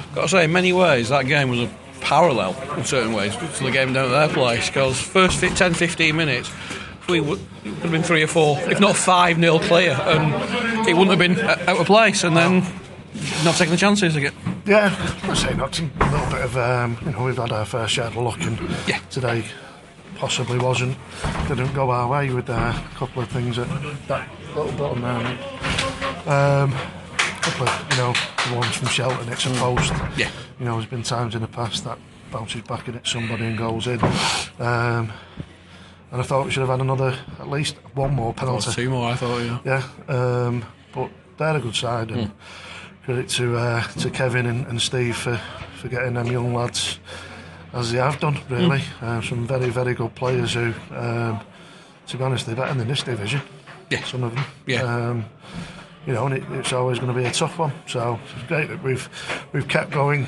got to say, in many ways, that game was a parallel in certain ways to the game down at their place, because first 10-15 minutes we would have been 3 or 4, if not 5-0 clear, and it wouldn't have been out of place, and then not taking the chances again. Yeah, I say not a little bit of we've had our fair share of luck, and today possibly didn't go our way with a couple of things at that little bottom there, mate. A couple of the ones from Shelton, it's a post. There's been times in the past that bounces back and hits somebody and goes in. And I thought we should have had at least one more penalty. 2 more, I thought. But they're a good side, and credit to Kevin and Steve for getting them young lads as they have done, really. Some very, very good players who, to be honest, they're better than this division. Some of them. And it's always going to be a tough one. So it's great that we've kept going,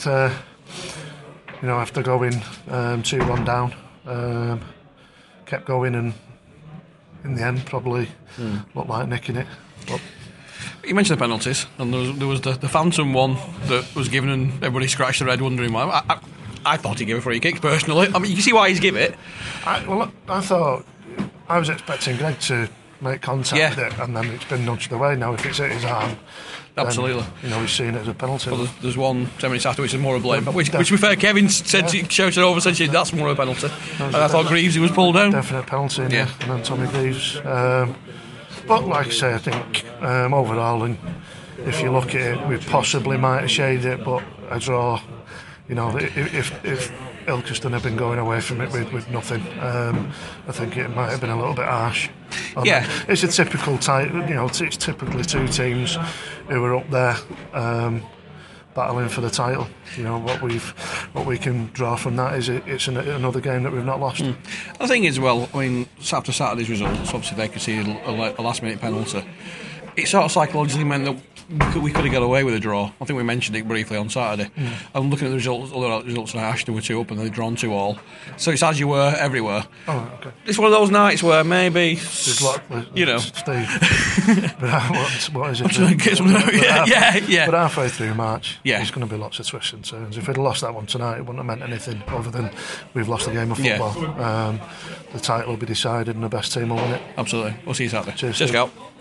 after going 2-1 down. Kept going, and in the end probably looked like nicking it. But you mentioned the penalties, and there was the phantom one that was given, and everybody scratched their head wondering why. I thought he gave a free kick personally. I mean, you can see why he's give it. I was expecting Greg to make contact with it, and then it's been nudged away. Now if it's hit his arm, absolutely, then, he's seen it as a penalty. But there's one 10 minutes after which is more a blame. Which to be fair, Kevin shouted over, said that's more of a penalty. And I thought Greaves was pulled down. Definite penalty, and then Tommy Greaves. But like I say, I think overall, and if you look at it, we possibly might have shaded it, but a draw. If Ilkeston had been going away from it with nothing, I think it might have been a little bit harsh. It's a typical type. It's typically 2 teams who are up there battling for the title. What we can draw from that is it's another game that we've not lost. The thing is, well, I mean, after Saturday's results, obviously they conceded a last-minute penalty. It sort of psychologically meant that we could have got away with a draw. I think we mentioned it briefly on Saturday. I'm looking at the other results in Ashton were 2 up and they've drawn 2 all. So it's as you were everywhere. Oh, okay. It's one of those nights where maybe, Steve, what is it? But halfway through March, there's going to be lots of twists and turns. If we'd lost that one tonight, it wouldn't have meant anything other than we've lost the game of football. The title will be decided and the best team will win it. Absolutely. We'll see you Saturday. Cheers, Scout.